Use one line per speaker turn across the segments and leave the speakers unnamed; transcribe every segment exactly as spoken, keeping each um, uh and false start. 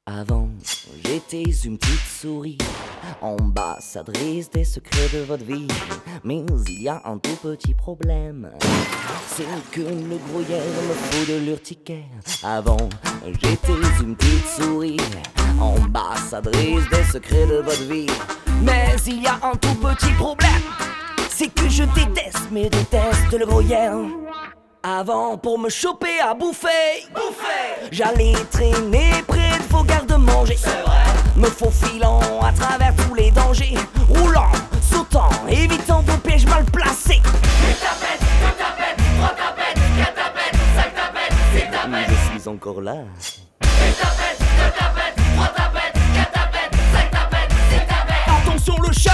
Avant, j'étais une petite souris, ambassadrice des secrets de votre vie. Mais il y a un tout petit problème, c'est que le gruyère me faut de l'urticaire. Avant, j'étais une petite souris, ambassadrice des secrets de votre vie. Mais il y a un tout petit problème, c'est que je déteste, mais déteste le gruyère. Avant, pour me choper à bouffer, bouffer, j'allais traîner près de vos garde-manger. C'est vrai. Me faufilant à travers tous les dangers, roulant, sautant, évitant vos pièges mal placés.
Une tapette, deux tapettes, trois tapettes, quatre tapettes, cinq tapettes, six tapettes.
Je suis encore là.
Une tapette, deux tapettes, trois tapettes, quatre tapettes, cinq tapettes, six tapettes.
Attention le chat!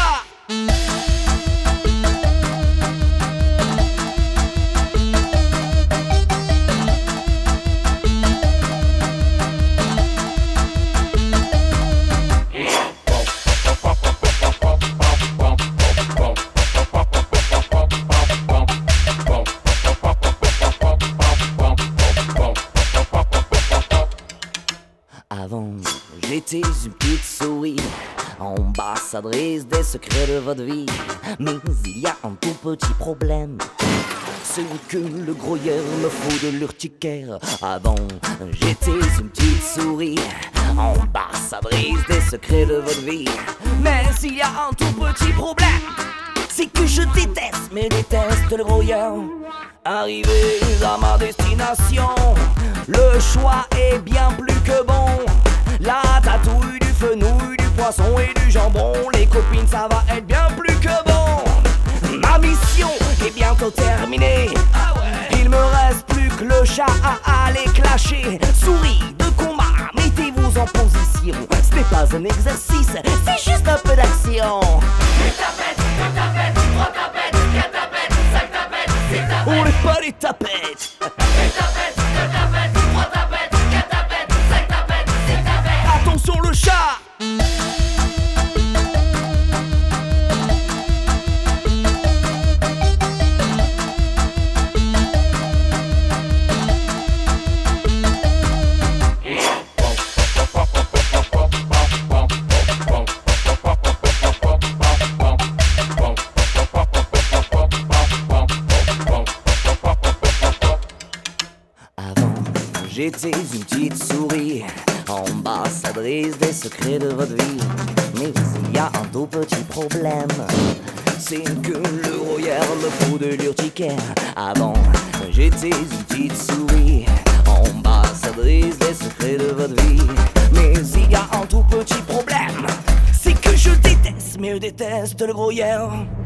Avant, j'étais une petite souris, ambassadrice des secrets de votre vie. Mais il y a un tout petit problème, c'est que le gruyère me faut de l'urticaire. Avant, j'étais une petite souris, ambassadrice des secrets de votre vie. Mais il y a un tout petit problème, c'est que je déteste, mais déteste le gruyère. Arrivé à ma destination, le choix est bien plus que bon. La tatouille, du fenouil, du poisson et du jambon. Les copines, ça va être bien plus que bon. Ma mission est bientôt terminée. Ah ouais. Il me reste plus que le chat à aller clasher. Souris de combat, mettez-vous en position. Ce n'est pas un exercice, c'est juste un peu d'action.
Une tapette, deux tapettes, trois tapettes, quatre tapettes, cinq tapettes, six tapettes.
On n'est pas les tapettes.
Une tapette, deux tapettes, trois tapettes, quatre tapettes, cinq tapettes, six tapettes.
Attention le chat! J'étais une petite souris, ambassadrice des secrets de votre vie. Mais il y a un tout petit problème, c'est que le gruyère me faut de l'urticaire. Avant, j'étais une petite souris, ambassadrice des secrets de votre vie. Mais il y a un tout petit problème, c'est que je déteste, mais je déteste le gruyère.